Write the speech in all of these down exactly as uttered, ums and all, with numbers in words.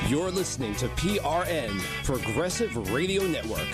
You're listening to P R N, Progressive Radio Network.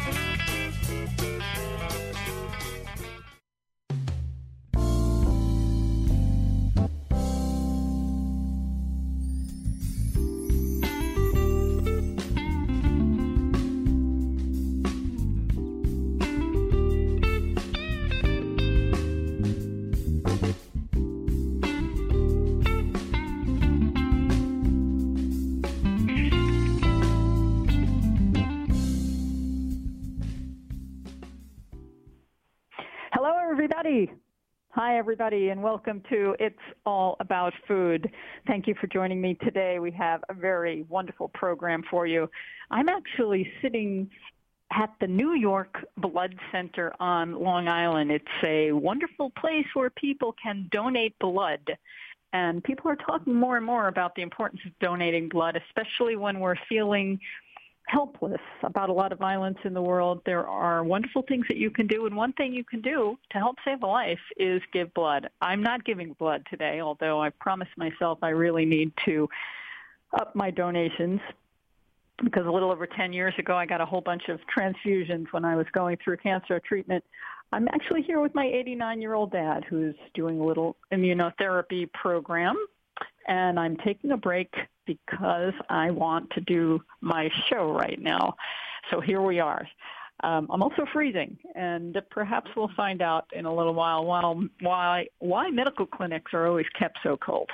Hi, everybody, and welcome to It's All About Food. Thank you for joining me today. We have a very wonderful program for you. I'm actually sitting at the New York Blood Center on Long Island. It's a wonderful place where people can donate blood. And people are talking more and more about the importance of donating blood, especially when we're feeling helpless about a lot of violence in the world. There are wonderful things that you can do, and one thing you can do to help save a life is give blood. I'm not giving blood today, although I promised myself I really need to up my donations, because a little over ten years ago I got a whole bunch of transfusions when I was going through cancer treatment. I'm actually here with my eighty-nine-year-old dad, who's doing a little immunotherapy program, and I'm taking a break because I want to do my show right now. So here we are. Um, I'm also freezing, and perhaps we'll find out in a little while while, why, why medical clinics are always kept so cold.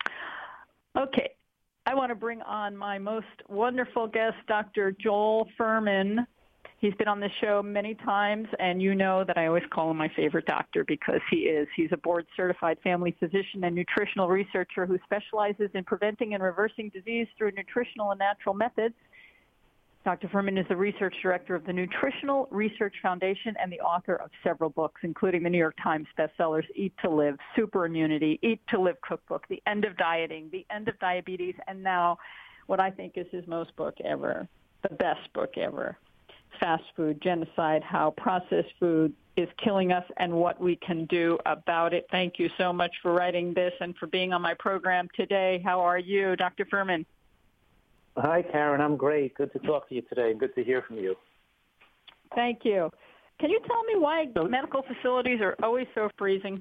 Okay, I want to bring on my most wonderful guest, Doctor Joel Fuhrman. He's been on this show many times, and you know that I always call him my favorite doctor because he is. He's a board-certified family physician and nutritional researcher who specializes in preventing and reversing disease through nutritional and natural methods. Doctor Fuhrman is the research director of the Nutritional Research Foundation and the author of several books, including the New York Times bestsellers Eat to Live, Super Immunity, Eat to Live Cookbook, The End of Dieting, The End of Diabetes, and now what I think is his most book ever, the best book ever, Fast Food Genocide, How Processed Food is Killing Us and What We Can Do About It. Thank you so much for writing this and for being on my program today. How are you, Doctor Fuhrman? Hi, Karen. I'm great. Good to talk to you today and good to hear from you. Thank you. Can you tell me why so, medical facilities are always so freezing?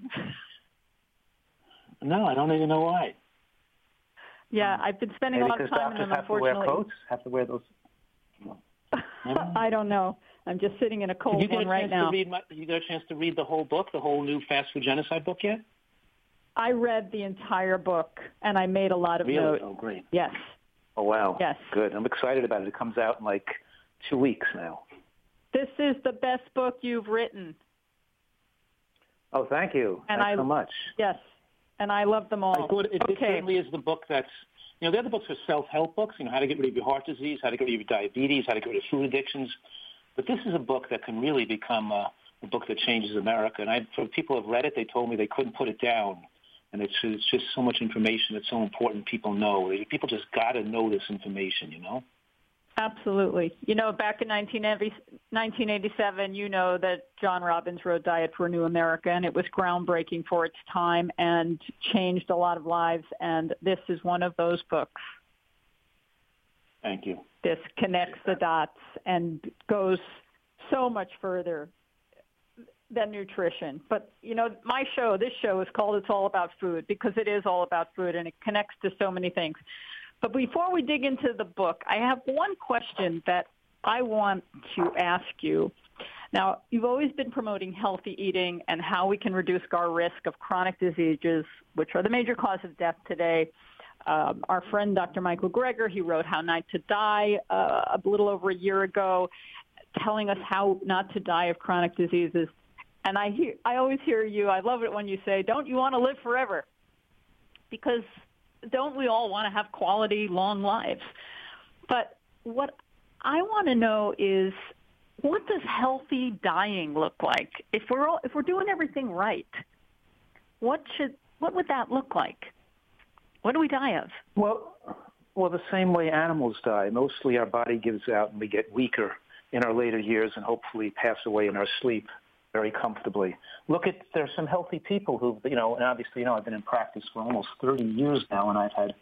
No, I don't even know why. Yeah, I've been spending Maybe a lot of time in them, unfortunately. Have to wear coats? Have to wear those... I don't know. I'm just sitting in a cold Did you one right now. Read my, did you get a chance to read the whole book, the whole new Fast Food Genocide book yet? I read the entire book, and I made a lot of really? notes. Oh, great. Yes. Oh, wow. Yes. Good. I'm excited about it. It comes out in like two weeks now. This is the best book you've written. Oh, thank you. And Thanks I, so much. Yes, and I love them all. I thought it, okay. it certainly is the book that's, you know, the other books are self-help books, you know, how to get rid of your heart disease, how to get rid of your diabetes, how to get rid of food addictions. But this is a book that can really become a, a book that changes America. And I, for people who have read it, they told me they couldn't put it down. And it's, it's just so much information that's so important people know. People just got to know this information, you know? Absolutely. You know, back in nineteen eighty-seven, you know that John Robbins wrote Diet for a New America, and it was groundbreaking for its time and changed a lot of lives. And this is one of those books. Thank you. This connects the dots and goes so much further than nutrition. But, you know, my show, this show is called It's All About Food because it is all about food and it connects to so many things. But before we dig into the book, I have one question that I want to ask you. Now, you've always been promoting healthy eating and how we can reduce our risk of chronic diseases, which are the major cause of death today. Um, our friend, Doctor Michael Greger, he wrote How Not to Die uh, a little over a year ago, telling us how not to die of chronic diseases. And I hear, I always hear you, I love it when you say, don't you want to live forever? Because don't we all want to have quality, long lives? But what I want to know is, what does healthy dying look like? If we're all, if we're doing everything right, what should what would that look like? What do we die of? Well, well, the same way animals die. Mostly our body gives out and we get weaker in our later years and hopefully pass away in our sleep very comfortably. Look at, there's some healthy people who, you know, and obviously, you know, I've been in practice for almost thirty years now, and I've had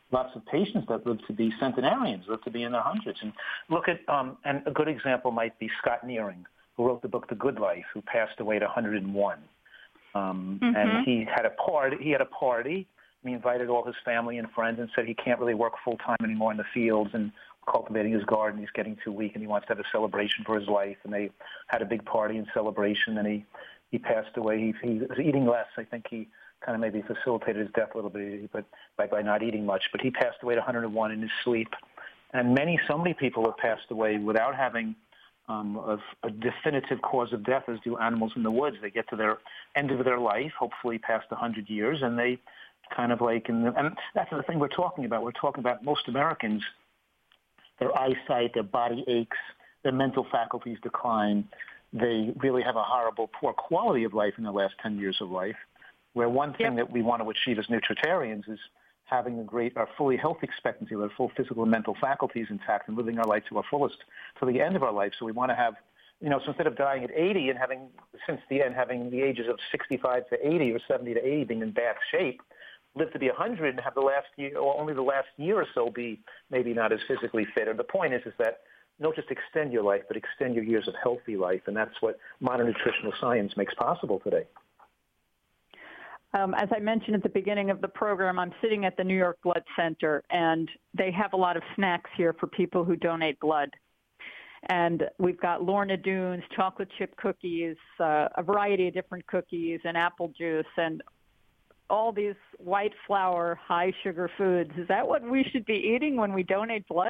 lots of patients that live to be centenarians, live to be in their hundreds. And look at, um, and a good example might be Scott Nearing, who wrote the book The Good Life, who passed away at one hundred and one. Um, mm-hmm. And he had a party. He had a party. He invited all his family and friends and said he can't really work full time anymore in the fields and cultivating his garden. He's getting too weak, and he wants to have a celebration for his life. And they had a big party and celebration. And he, he passed away. He, he was eating less. I think he kind of maybe facilitated his death a little bit, but by, by not eating much. But he passed away at one hundred and one in his sleep. And many, so many people have passed away without having um, a, a definitive cause of death, as do animals in the woods. They get to their end of their life, hopefully past one hundred years, and they kind of like, and, and that's the thing we're talking about. We're talking about most Americans, their eyesight, their body aches, their mental faculties decline. They really have a horrible, poor quality of life in the last ten years of life, where one thing yep. that we want to achieve as nutritarians is having a great, our fully health expectancy, our full physical and mental faculties intact, and living our life to our fullest to the end of our life. So we want to have, you know, so instead of dying at eighty and having, since the end, having the ages of sixty-five to eighty or seventy to eighty being in bad shape, live to be one hundred and have the last year, or only the last year or so be maybe not as physically fit. And the point is, is that don't just extend your life, but extend your years of healthy life. And that's what modern nutritional science makes possible today. Um, as I mentioned at the beginning of the program, I'm sitting at the New York Blood Center, and they have a lot of snacks here for people who donate blood. And we've got Lorna Doones, chocolate chip cookies, uh, a variety of different cookies, and apple juice, and all these white flour, high sugar foods. Is that what we should be eating when we donate blood?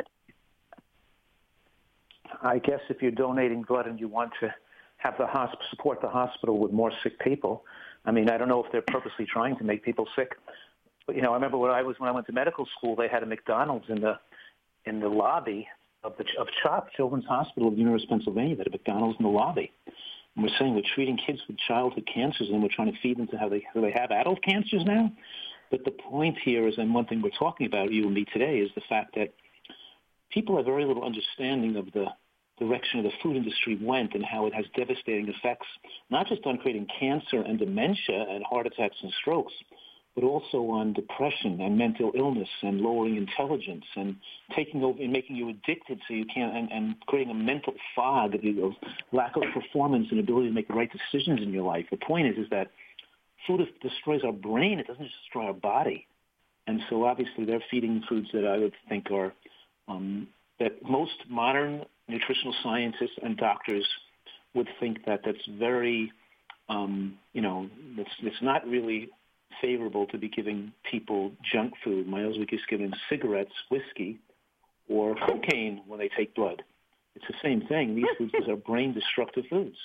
I guess if you're donating blood and you want to have the hospital, support the hospital with more sick people, I mean, I don't know if they're purposely trying to make people sick. But, you know, I remember when I was when I went to medical school, they had a McDonald's in the in the lobby of the of CHOP, Children's Hospital of the University of Pennsylvania. They had a McDonald's in the lobby. And we're saying we're treating kids with childhood cancers, and we're trying to feed them to how they how they have adult cancers now. But the point here is, and one thing we're talking about, you and me today, is the fact that people have very little understanding of the direction of the food industry went and how it has devastating effects, not just on creating cancer and dementia and heart attacks and strokes, but also on depression and mental illness and lowering intelligence and taking over and making you addicted so you can't, and, and creating a mental fog of, of lack of performance and ability to make the right decisions in your life. The point is, is that food destroys our brain. It doesn't just destroy our body. And so obviously they're feeding foods that I would think are, um, that most modern nutritional scientists and doctors would think that that's very, um, you know, it's, it's not really favorable to be giving people junk food. My husband is giving cigarettes, whiskey, or cocaine when they take blood. It's the same thing. These foods are brain-destructive foods.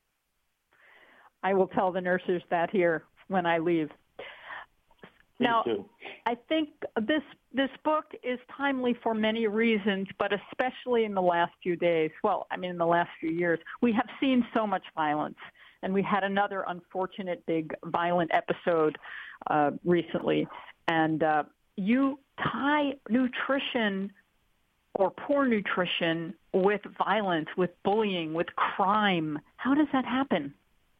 I will tell the nurses that here when I leave. Now, I think this this book is timely for many reasons, but especially in the last few days. Well, I mean, in the last few years, we have seen so much violence, and we had another unfortunate big violent episode uh, recently. And uh, you tie nutrition or poor nutrition with violence, with bullying, with crime. How does that happen?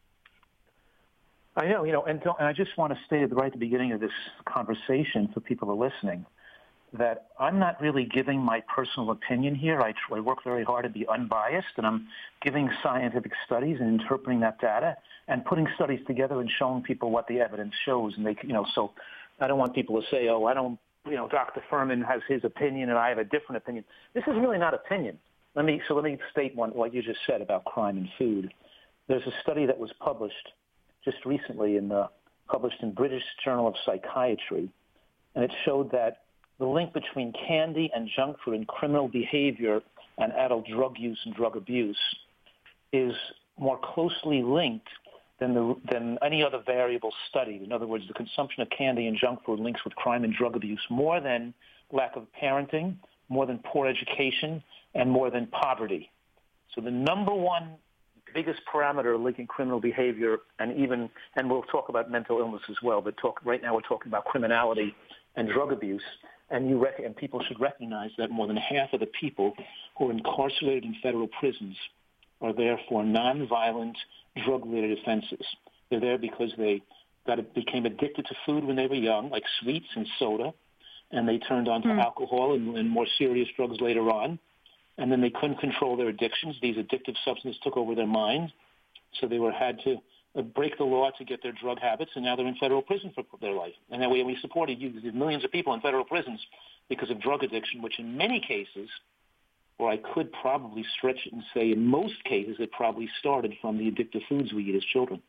I know, you know, and, and I just want to state at the right at the beginning of this conversation for people who are listening that I'm not really giving my personal opinion here. I, I work very hard to be unbiased, and I'm giving scientific studies and interpreting that data and putting studies together and showing people what the evidence shows. And they, you know, so I don't want people to say, oh, I don't, you know, Doctor Furman has his opinion and I have a different opinion. This is really not opinion. Let me so let me state one what you just said about crime and food. There's a study that was published just recently in the, published in British Journal of Psychiatry, and it showed that the link between candy and junk food and criminal behavior and adult drug use and drug abuse is more closely linked than, the, than any other variable studied. In other words, the consumption of candy and junk food links with crime and drug abuse more than lack of parenting, more than poor education, and more than poverty. So the number one biggest parameter linking criminal behavior and even, and we'll talk about mental illness as well, but talk right now we're talking about criminality and drug abuse. And you rec- and people should recognize that more than half of the people who are incarcerated in federal prisons are there for nonviolent drug-related offenses. They're there because they got became addicted to food when they were young, like sweets and soda, and they turned on to mm. alcohol and, and more serious drugs later on. And then they couldn't control their addictions. These addictive substances took over their mind, so they were had to uh, break the law to get their drug habits, and now they're in federal prison for their life. And that way we supported you. There's millions of people in federal prisons because of drug addiction, which in many cases, or I could probably stretch it and say in most cases, it probably started from the addictive foods we eat as children.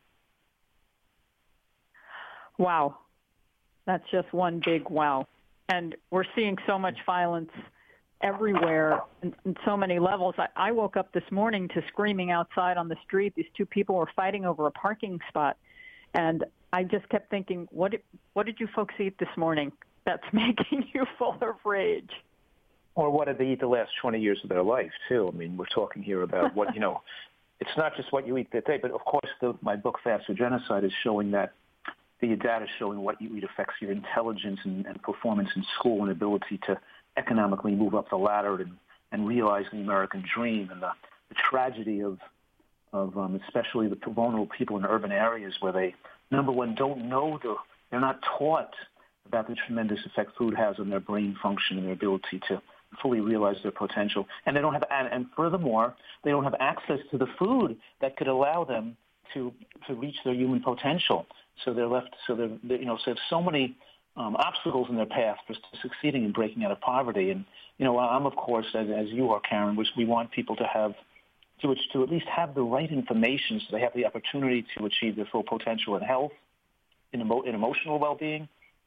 Wow. That's just one big wow. And we're seeing so much violence everywhere in, in so many levels. I, I woke up this morning to screaming outside on the street. These two people were fighting over a parking spot. And I just kept thinking, what did, what did you folks eat this morning that's making you full of rage? Or what did they eat the last twenty years of their life, too? I mean, we're talking here about what, you know, it's not just what you eat that day, but of course the, my book, Faster Genocide, is showing that the data is showing what you eat affects your intelligence and, and performance in school and ability to economically move up the ladder and, and realize the American dream and the, the tragedy of, of um, especially the vulnerable people in urban areas where they, number one, don't know, the, they're not taught about the tremendous effect food has on their brain function and their ability to fully realize their potential. And they don't have, and, and furthermore, they don't have access to the food that could allow them to to reach their human potential. So they're left, so they're, they're you know, so there's so many um, obstacles in their path for succeeding in breaking out of poverty. And, you know, I'm, of course, as, as you are, Karen, which we want people to have, to, to at least have the right information so they have the opportunity to achieve their full potential in health, in, emo, in emotional well-being,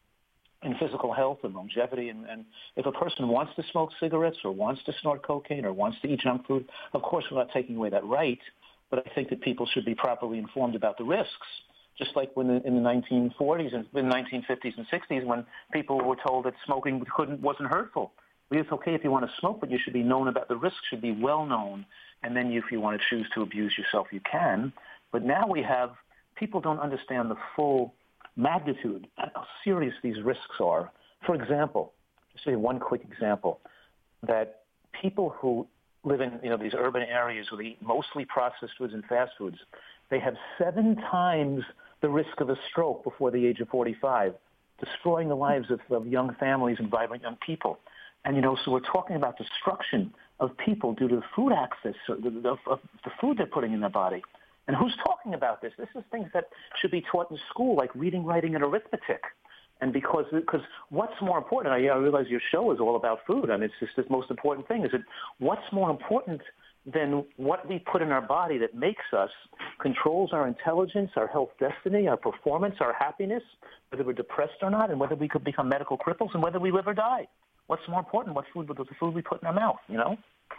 in physical health and longevity. And, and if a person wants to smoke cigarettes or wants to snort cocaine or wants to eat junk food, of course we're not taking away that right, but I think that people should be properly informed about the risks, just like when in the nineteen forties and in the nineteen fifties and sixties when people were told that smoking couldn't wasn't hurtful. Well, it's okay if you want to smoke, but you should be known about the risks, should be well known, and then you, if you want to choose to abuse yourself, you can. But now we have, people don't understand the full magnitude and how serious these risks are. For example, just say one quick example, that people who live in you know these urban areas where they eat mostly processed foods and fast foods, they have seven times the risk of a stroke before the age of forty-five, destroying the lives of, of young families and vibrant young people. And, you know, so we're talking about destruction of people due to the food access, of, of, of the food they're putting in their body. And who's talking about this? This is things that should be taught in school, like reading, writing, and arithmetic. And because because what's more important, I, I realize your show is all about food, and it's just the most important thing, is that what's more important than what we put in our body that makes us, controls our intelligence, our health destiny, our performance, our happiness, whether we're depressed or not, and whether we could become medical cripples, and whether we live or die. What's more important? What food, the food we put in our mouth, you know?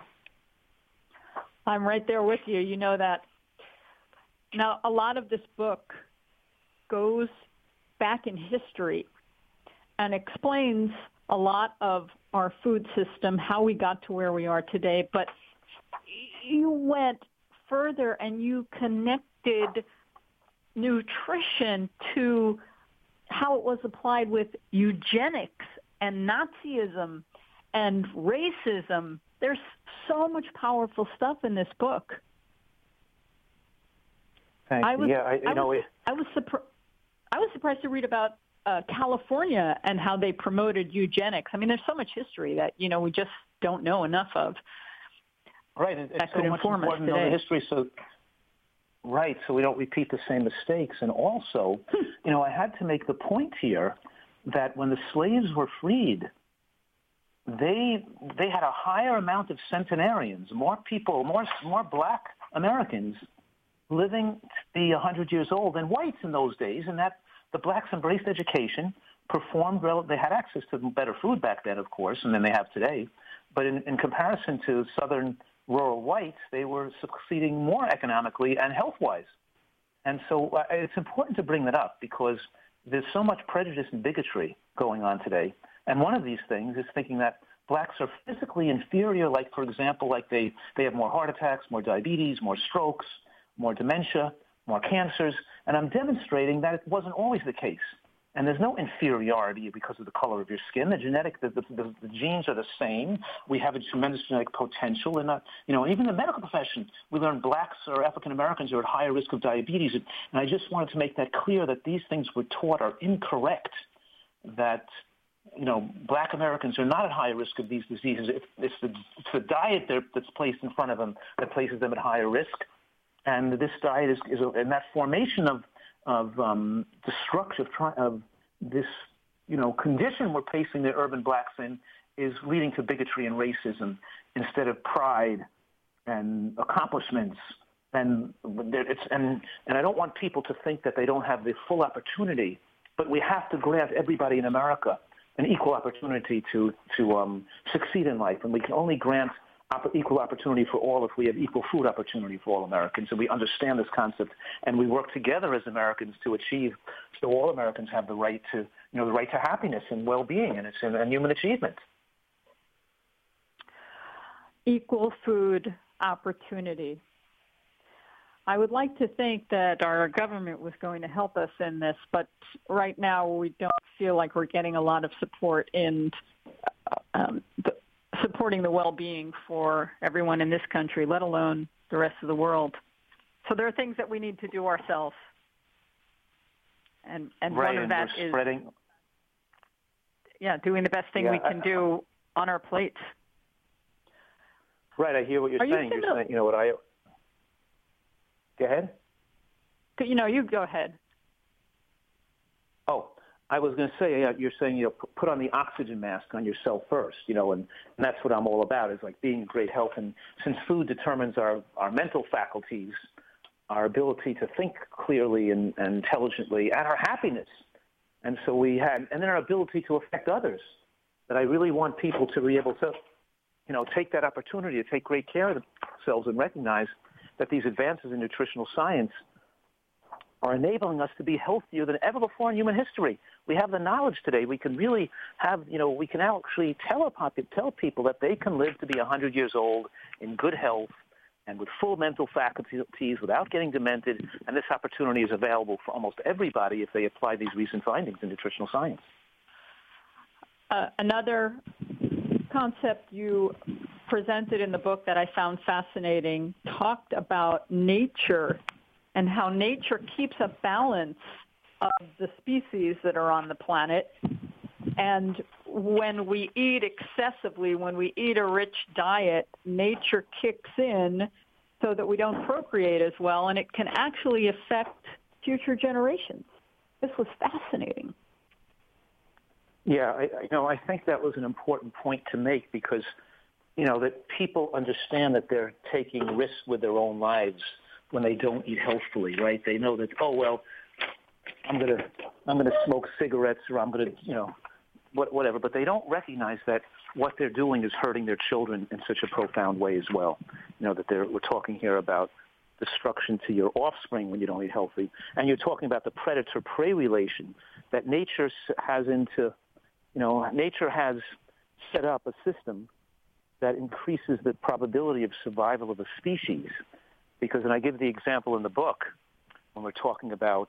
I'm right there with you. You know that. Now, a lot of this book goes back in history and explains a lot of our food system, how we got to where we are today, but you went further and you connected nutrition to how it was applied with eugenics and Nazism and racism. There's so much powerful stuff in this book. Thank I was, you. Yeah, I, you I know, was, it, I was, surpri- I was surprised to read about uh, California and how they promoted eugenics. I mean, there's so much history that, you know, we just don't know enough of. Right, it's that so could much inform important us to know today. the history, so right, so we don't repeat the same mistakes. And also, you know, I had to make the point here that when the slaves were freed, they they had a higher amount of centenarians, more people, more more black Americans living to be one hundred years old than whites in those days, and that the blacks embraced education, performed, rel- they had access to better food back then, of course, and than they have today. But in, in comparison to southern rural whites, they were succeeding more economically and health-wise. And so uh, it's important to bring that up because there's so much prejudice and bigotry going on today. And one of these things is thinking that blacks are physically inferior, like, for example, like they, they have more heart attacks, more diabetes, more strokes, more dementia, more cancers. And I'm demonstrating that it wasn't always the case. And there's no inferiority because of the color of your skin. The genetic, the, the, the, the genes are the same. We have a tremendous genetic potential. And, not, you know, even in the medical profession, we learn blacks or African Americans are at higher risk of diabetes. And I just wanted to make that clear that these things we're taught are incorrect, that you know, black Americans are not at high risk of these diseases. It's, it's, the, it's the diet that's placed in front of them that places them at higher risk. And this diet is, is a, and that formation of, of um, destruction, of, of this, you know, condition we're placing the urban blacks in is leading to bigotry and racism instead of pride and accomplishments. And it's and and I don't want people to think that they don't have the full opportunity, but we have to grant everybody in America an equal opportunity to to um, succeed in life, and we can only grant op- equal opportunity for all if we have equal food opportunity for all Americans, and we understand this concept, and we work together as Americans to achieve, so all Americans have the right to, you know, the right to happiness and well-being, and it's and, and human achievement. Equal food opportunity. I would like to think that our government was going to help us in this, but right now we don't feel like we're getting a lot of support in um, the, supporting the well-being for everyone in this country, let alone the rest of the world. So there are things that we need to do ourselves, and and right, one of and that we're is spreading. yeah, doing the best thing yeah, we can I, do on our plates. Right, I hear what you're are saying. You you're saying, you know what I. Go ahead. You know, you go ahead. Oh, I was going to say, uh, you're saying, you know, put on the oxygen mask on yourself first, you know, and, and that's what I'm all about, is like being in great health. And since food determines our, our mental faculties, our ability to think clearly and, and intelligently, and our happiness. And so we had, and then our ability to affect others, that I really want people to be able to, you know, take that opportunity to take great care of themselves and recognize that these advances in nutritional science are enabling us to be healthier than ever before in human history. We have the knowledge today. We can really have, you know, we can actually tell, tell people that they can live to be one hundred years old in good health and with full mental faculties without getting demented, and this opportunity is available for almost everybody if they apply these recent findings in nutritional science. Uh, another concept you presented in the book that I found fascinating talked about nature and how nature keeps a balance of the species that are on the planet. And when we eat excessively, when we eat a rich diet, nature kicks in so that we don't procreate as well, and it can actually affect future generations. This was fascinating. Yeah, I, you know, I think that was an important point to make because, you know, that people understand that they're taking risks with their own lives when they don't eat healthfully, right? They know that, oh, well, I'm going to I'm going to smoke cigarettes or I'm going to, you know, what, whatever. But they don't recognize that what they're doing is hurting their children in such a profound way as well. You know, that they're, we're talking here about destruction to your offspring when you don't eat healthy. And you're talking about the predator-prey relation that nature has into, you know, nature has set up a system that increases the probability of survival of a species. Because, and I give the example in the book when we're talking about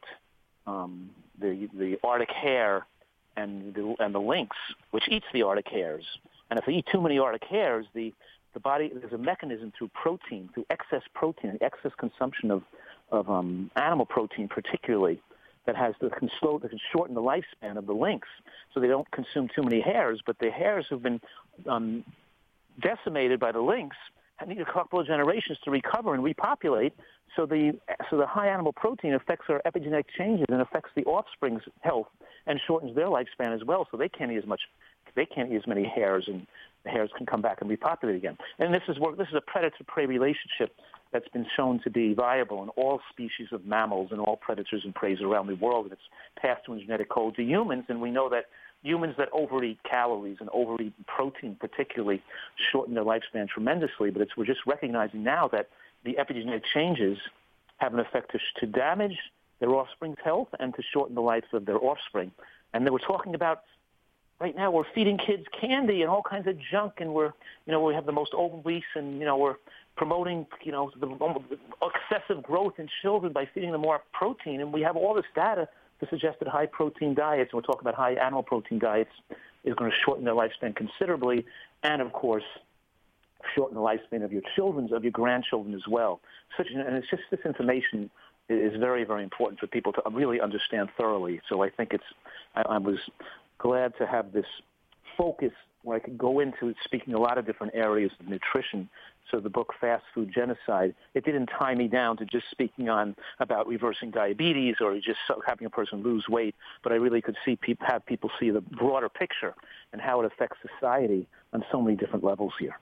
um, the the Arctic hare and the, and the lynx, which eats the Arctic hares. And if they eat too many Arctic hares, the, the body, there's a mechanism through protein, through excess protein, excess consumption of, of um, animal protein particularly, that has that can slow, that can shorten the lifespan of the lynx, so they don't consume too many hares. But the hares have been um, decimated by the lynx and need a couple of generations to recover and repopulate. So the so the high animal protein affects our epigenetic changes and affects the offspring's health and shortens their lifespan as well. So they can't eat as much, they can't eat as many hares, and the hares can come back and repopulate again. And this is where, this is a predator-prey relationship that's been shown to be viable in all species of mammals and all predators and preys around the world, and it's passed through genetic code to humans. And we know that humans that overeat calories and overeat protein particularly shorten their lifespan tremendously, but it's, we're just recognizing now that the epigenetic changes have an effect to, to damage their offspring's health and to shorten the life of their offspring. And then we're talking about, right now we're feeding kids candy and all kinds of junk, and we're, you know, we have the most obese, and, you know, we're promoting, you know, the excessive growth in children by feeding them more protein, and we have all this data to suggest that high protein diets, and we're talking about high animal protein diets, is going to shorten their lifespan considerably, and of course, shorten the lifespan of your children's, of your grandchildren as well. Such, and it's just, this information is very, very important for people to really understand thoroughly. So I think it's, I, I was glad to have this focus where I could go into speaking a lot of different areas of nutrition. So the book Fast Food Genocide, it didn't tie me down to just speaking on about reversing diabetes or just having a person lose weight, but I really could see people, have people see the broader picture and how it affects society on so many different levels here.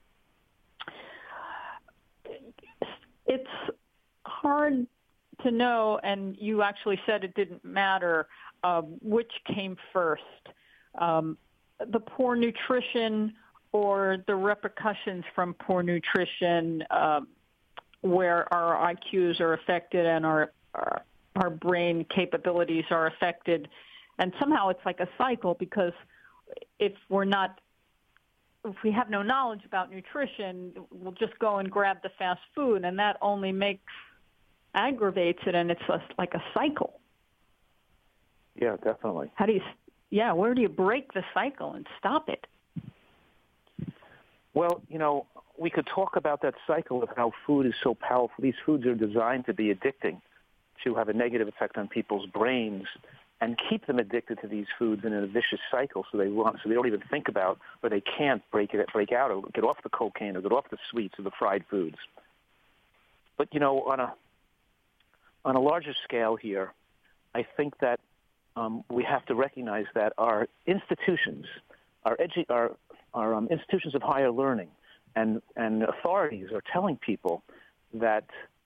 It's hard to know, and you actually said it didn't matter uh, which came first, um, the poor nutrition or the repercussions from poor nutrition, uh, where our I Qs are affected and our, our our brain capabilities are affected. And somehow it's like a cycle, because if we're not, if we have no knowledge about nutrition, we'll just go and grab the fast food, and that only makes, aggravates it, and it's a, like a cycle. Yeah, definitely. How do you, yeah, where do you break the cycle and stop it? Well, you know, we could talk about that cycle of how food is so powerful. These foods are designed to be addicting, to have a negative effect on people's brains, and keep them addicted to these foods in a vicious cycle. So they want, so they don't even think about, or they can't break it, break out, or get off the cocaine, or get off the sweets, or the fried foods. But you know, on a on a larger scale here, I think that um, we have to recognize that our institutions, our edu- our Our um, institutions of higher learning and, and authorities are telling people that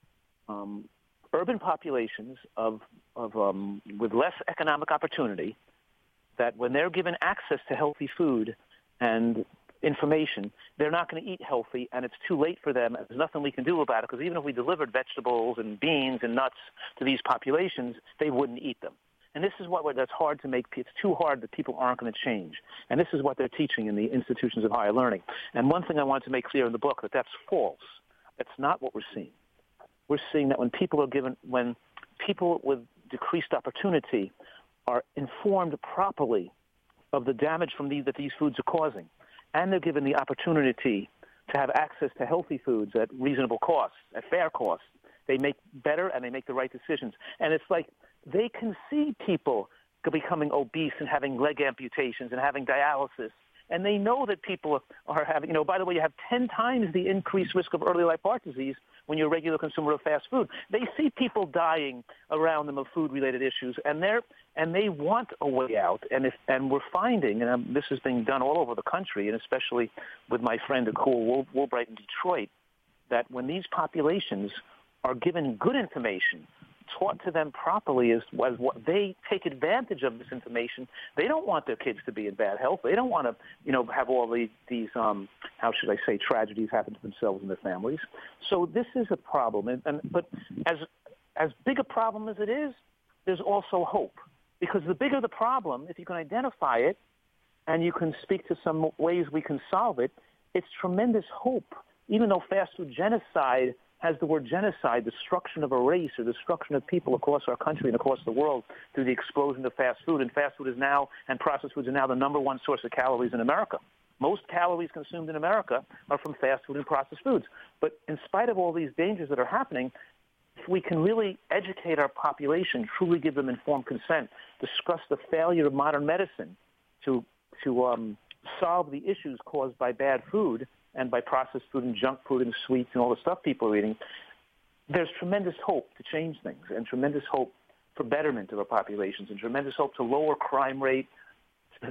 um, urban populations of, of um, with less economic opportunity, that when they're given access to healthy food and information, they're not going to eat healthy, and it's too late for them. There's nothing we can do about it, because even if we delivered vegetables and beans and nuts to these populations, they wouldn't eat them. And this is what that's hard to make. It's too hard that people aren't going to change. And this is what they're teaching in the institutions of higher learning. And one thing I want to make clear in the book, that that's false. That's not what we're seeing. We're seeing that when people are given, when people with decreased opportunity are informed properly of the damage from these, that these foods are causing, and they're given the opportunity to have access to healthy foods at reasonable costs, at fair costs, they make better and they make the right decisions. And it's like, they can see people becoming obese and having leg amputations and having dialysis. And they know that people are having, you know, by the way, you have ten times the increased risk of early life heart disease when you're a regular consumer of fast food. They see people dying around them of food-related issues, and they're and they want a way out. And if and we're finding, and um, this is being done all over the country, and especially with my friend Akul Woolbright in Detroit, that when these populations are given good information, taught to them properly as, as what they take advantage of this information. They don't want their kids to be in bad health. They don't want to, you know, have all the, these, um, how should I say, tragedies happen to themselves and their families. So this is a problem. And, and but as as big a problem as it is, there's also hope. Because the bigger the problem, if you can identify it and you can speak to some ways we can solve it, it's tremendous hope. Even though fast food genocide has the word genocide, destruction of a race or destruction of people across our country and across the world through the explosion of fast food. And fast food is now, and processed foods are now the number one source of calories in America. Most calories consumed in America are from fast food and processed foods. But in spite of all these dangers that are happening, if we can really educate our population, truly give them informed consent, discuss the failure of modern medicine to, to um, solve the issues caused by bad food, and by processed food and junk food and sweets and all the stuff people are eating, there's tremendous hope to change things and tremendous hope for betterment of our populations and tremendous hope to lower crime rate, to,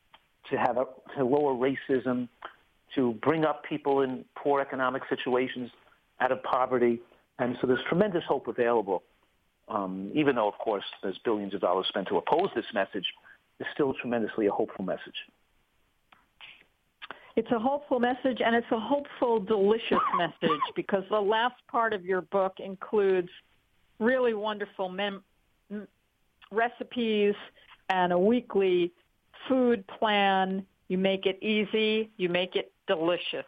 to have a, to lower racism, to bring up people in poor economic situations out of poverty. And so there's tremendous hope available. Um, even though, of course, there's billions of dollars spent to oppose this message, it's still tremendously a hopeful message. It's a hopeful message, and it's a hopeful, delicious message, because the last part of your book includes really wonderful mem- recipes and a weekly food plan. You make it easy. You make it delicious.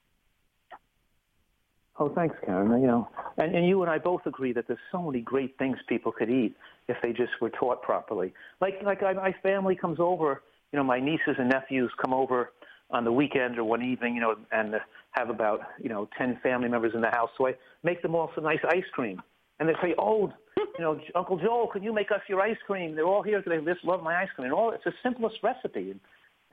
Oh, thanks, Karen. You know, and, and you and I both agree that there's so many great things people could eat if they just were taught properly. Like, like I, my family comes over. You know, my nieces and nephews come over on the weekend or one evening, you know, and have about, you know, ten family members in the house. So I make them all some nice ice cream. And they say, oh, you know, Uncle Joel, can you make us your ice cream? They're all here today. They just love my ice cream. And all, it's the simplest recipe. And,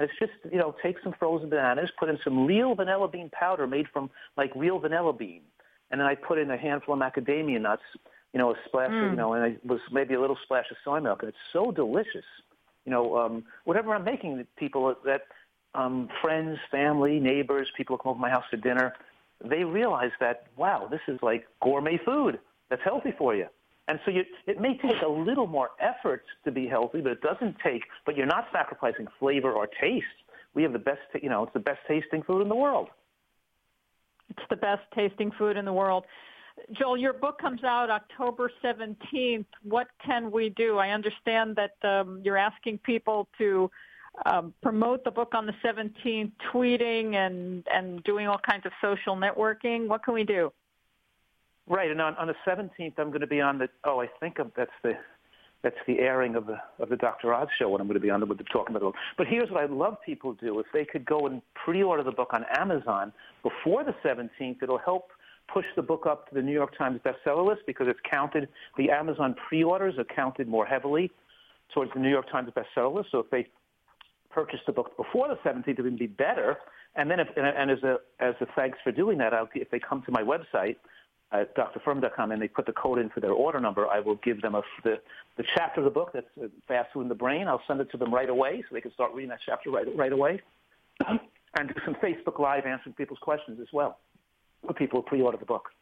It's just, you know, take some frozen bananas, put in some real vanilla bean powder made from, like, real vanilla bean. And then I put in a handful of macadamia nuts, you know, a splash, mm. of, you know, and it was maybe a little splash of soy milk. And it's so delicious. You know, um, whatever I'm making, people that um, friends, family, neighbors, people who come over to my house for dinner, they realize that, wow, this is like gourmet food that's healthy for you. And so you, it may take a little more effort to be healthy, but it doesn't take, but you're not sacrificing flavor or taste. We have the best, you know, it's the best tasting food in the world. It's the best tasting food in the world. Joel, your book comes out October seventeenth. What can we do? I understand that um, you're asking people to um, promote the book on the seventeenth, tweeting and, and doing all kinds of social networking. What can we do? Right, and on, on the seventeenth, I'm going to be on the. Oh, I think that's the that's the airing of the of the Doctor Oz show when I'm going to be on the, with the talking about it. But here's what I'd love people to do: if they could go and pre-order the book on Amazon before the seventeenth, it'll help push the book up to the New York Times bestseller list because it's counted. The Amazon pre-orders are counted more heavily towards the New York Times bestseller list. So if they purchase the book before the seventeenth, it would be better. And then, if, and, and as a as a thanks for doing that, I'll, if they come to my website at D R furman dot com and they put the code in for their order number, I will give them a, the the chapter of the book that's Fast Food in the Brain. I'll send it to them right away so they can start reading that chapter right right away, and do some Facebook Live answering people's questions as well for people who pre-order the book.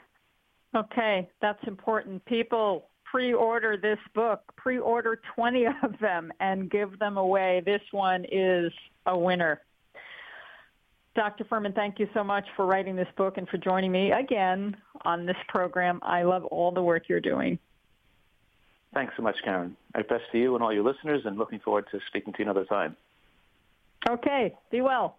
Okay, that's important. People, pre-order this book. Pre-order twenty of them and give them away. This one is a winner. Doctor Furman, thank you so much for writing this book and for joining me again on this program. I love all the work you're doing. Thanks so much, Karen. My best to you and all your listeners, and looking forward to speaking to you another time. Okay, be well.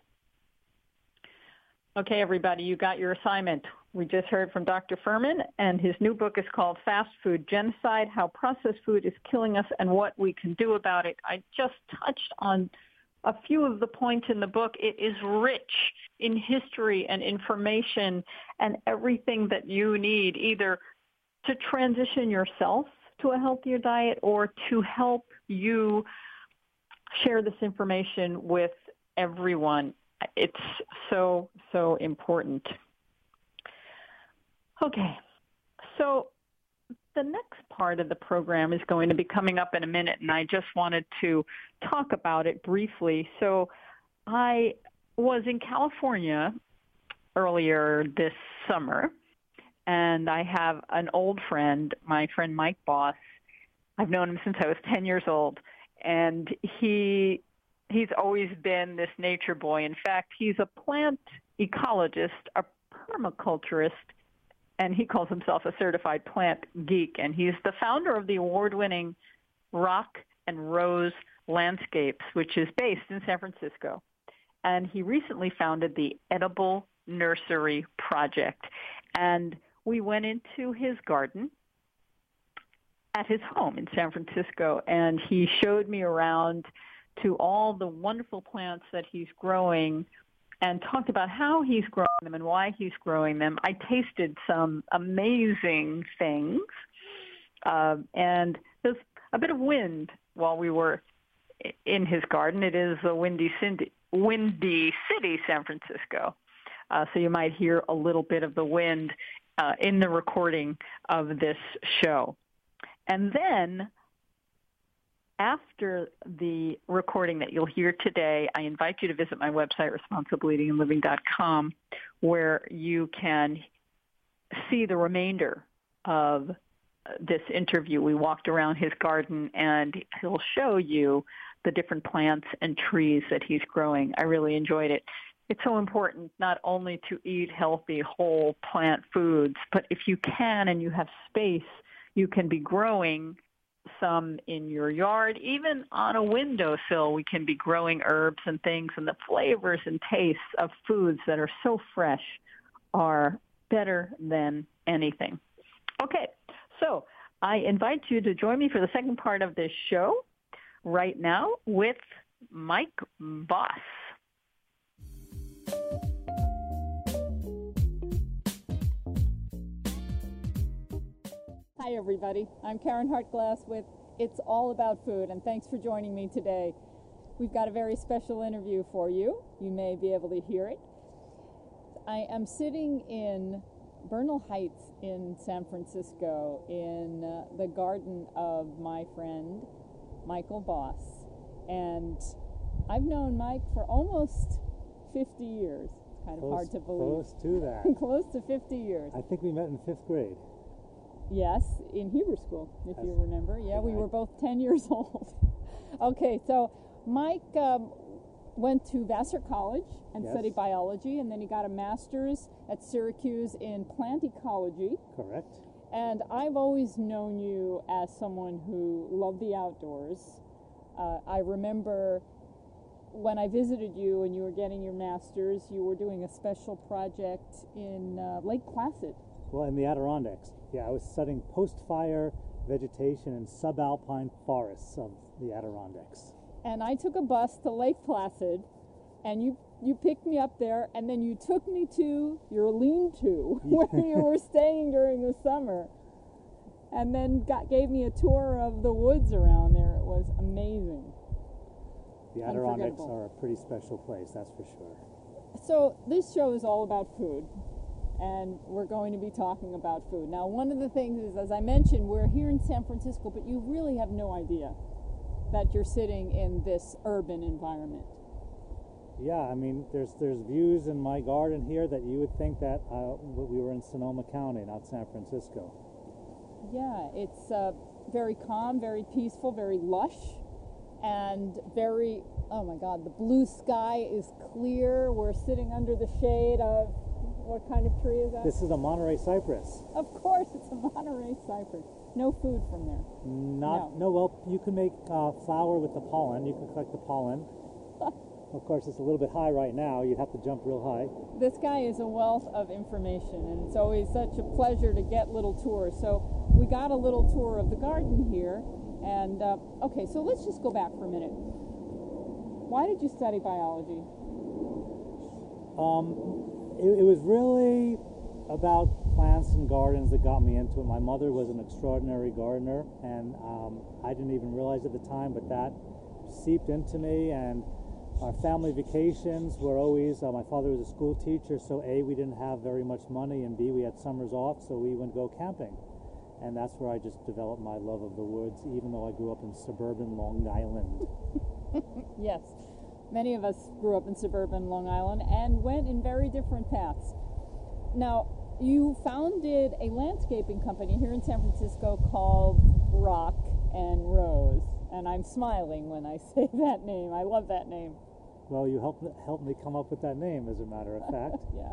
Okay, everybody, you got your assignment. We just heard from Doctor Furman, and his new book is called Fast Food Genocide, How Processed Food is Killing Us and What We Can Do About It. I just touched on a few of the points in the book. It is rich in history and information and everything that you need, either to transition yourself to a healthier diet or to help you share this information with everyone. It's so, so important. Okay, so the next part of the program is going to be coming up in a minute, and I just wanted to talk about it briefly. So I was in California earlier this summer, and I have an old friend, my friend Mike Boss. I've known him since I was ten years old, and he he's always been this nature boy. In fact, he's a plant ecologist, a permaculturist, and he calls himself a certified plant geek. And he's the founder of the award-winning Rock and Rose Landscapes, which is based in San Francisco. And he recently founded the Edible Nursery Project. And we went into his garden at his home in San Francisco, and he showed me around to all the wonderful plants that he's growing and talked about how he's growing them and why he's growing them. I tasted some amazing things, uh, and there's a bit of wind while we were in his garden. It is a windy, windy city, San Francisco, uh, so you might hear a little bit of the wind uh, in the recording of this show. And then after the recording that you'll hear today, I invite you to visit my website, responsible eating and living dot com, where you can see the remainder of this interview. We walked around his garden, and he'll show you the different plants and trees that he's growing. I really enjoyed it. It's so important not only to eat healthy, whole plant foods, but if you can and you have space, you can be growing some in your yard. Even on a windowsill, we can be growing herbs and things, and the flavors and tastes of foods that are so fresh are better than anything. Okay, so I invite you to join me for the second part of this show right now with Mike Boss. Hi, everybody. I'm Karen Hartglass with It's All About Food, and thanks for joining me today. we've got a very special interview for you. You may be able to hear it. I am sitting in Bernal Heights in San Francisco in uh, the garden of my friend Michael Boss. And I've known Mike for almost fifty years. It's kind of close, hard to believe. Close to that. Close to fifty years. I think we met in fifth grade. Yes, in Hebrew school, if That's, you remember. Yeah, we were both ten years old. Okay, so Mike um, went to Vassar College and yes. studied biology, and then he got a master's at Syracuse in plant ecology. Correct. And I've always known you as someone who loved the outdoors. Uh, I remember when I visited you and you were getting your master's, you were doing a special project in uh, Lake Placid. Well, in the Adirondacks. Yeah, I was studying post-fire vegetation in subalpine forests of the Adirondacks. And I took a bus to Lake Placid, and you you picked me up there, and then you took me to your lean-to where you were staying during the summer, and then got gave me a tour of the woods around there. It was amazing. The Adirondacks are a pretty special place, that's for sure. So this show is all about food, and we're going to be talking about food. Now, one of the things is, as I mentioned, we're here in San Francisco, but you really have no idea that you're sitting in this urban environment. Yeah, I mean, there's there's views in my garden here that you would think that uh, we were in Sonoma County, not San Francisco. Yeah, it's uh, very calm, very peaceful, very lush, and very, oh my God, the blue sky is clear. We're sitting under the shade of, what kind of tree is that? This is a Monterey cypress. Of course, it's a Monterey cypress. No food from there. Not, no. no well, you can make uh, flour with the pollen. You can collect the pollen. Of course, it's a little bit high right now. You'd have to jump real high. This guy is a wealth of information, and it's always such a pleasure to get little tours. So we got a little tour of the garden here, and uh, okay, so let's just go back for a minute. Why did you study biology? Um, it, it was really about plants and gardens that got me into it. My mother was an extraordinary gardener, and um, I didn't even realize at the time, but that seeped into me. And our family vacations were always, uh, my father was a school teacher, so A, we didn't have very much money, and B, we had summers off, so we would go camping. And that's where I just developed my love of the woods, even though I grew up in suburban Long Island. Yes, many of us grew up in suburban Long Island and went in very different paths. Now, you founded a landscaping company here in San Francisco called Rock and Rose. And I'm smiling when I say that name. I love that name. Well, you helped helped me come up with that name, as a matter of fact. Yeah.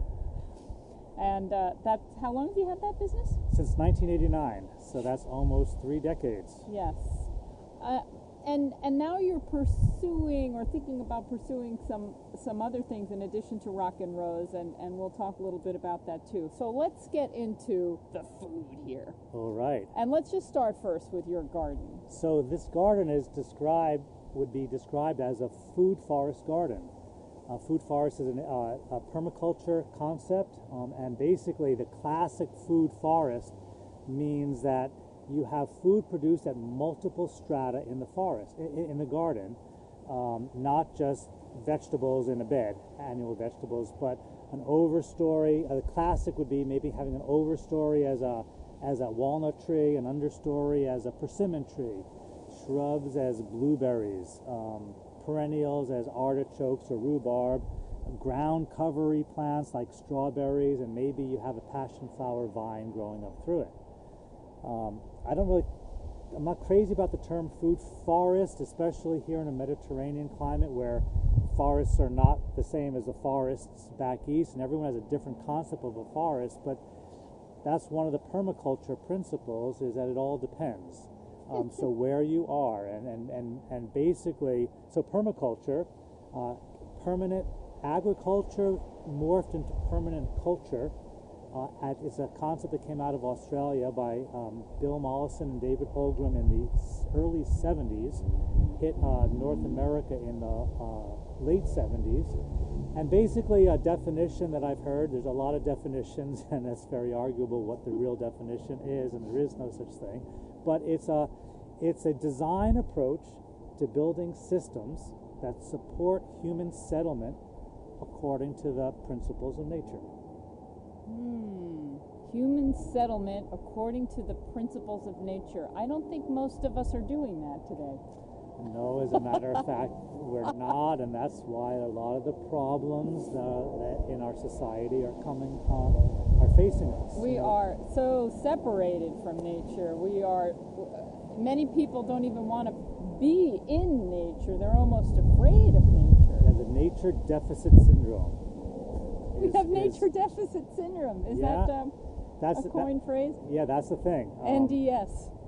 And uh, that, how long have you had that business? Since nineteen eighty-nine, so that's almost three decades. Yes. Uh, and and now you're pursuing or thinking about pursuing some some other things in addition to Rock and Rose, and, and we'll talk a little bit about that too. So let's get into the food here. All right. And let's just start first with your garden. So this garden is described, would be described as a food forest garden. Uh, food forest is an, uh, a permaculture concept, um, and basically the classic food forest means that you have food produced at multiple strata in the forest, in, in the garden, um, not just vegetables in a bed, annual vegetables, but an overstory. Uh, the classic would be maybe having an overstory as a as a walnut tree, an understory as a persimmon tree, shrubs as blueberries, um, perennials as artichokes or rhubarb, ground covery plants like strawberries, and maybe you have a passion flower vine growing up through it. Um, I don't really, I'm not crazy about the term food forest, especially here in a Mediterranean climate where forests are not the same as the forests back east, and everyone has a different concept of a forest, but that's one of the permaculture principles, is that it all depends. Um, so where you are, and, and, and, and basically, so permaculture, uh, permanent agriculture morphed into permanent culture. Uh, at, it's a concept that came out of Australia by um, Bill Mollison and David Holmgren in the early seventies, hit uh, North America in the uh, late seventies. And basically a definition that I've heard, there's a lot of definitions, and it's very arguable what the real definition is, and there is no such thing. But it's a, it's a design approach to building systems that support human settlement according to the principles of nature. Hmm. Human settlement according to the principles of nature. I don't think most of us are doing that today. No, as a matter of fact, we're not, and that's why a lot of the problems uh, that in our society are coming, uh, are facing us. We you know? are so separated from nature. We are, many people don't even want to be in nature. They're almost afraid of nature. Yeah, the nature deficit syndrome. We is- have nature is- deficit syndrome. Is Yeah, that um, that's a coined that, phrase? Yeah, that's the thing. Um, N D S.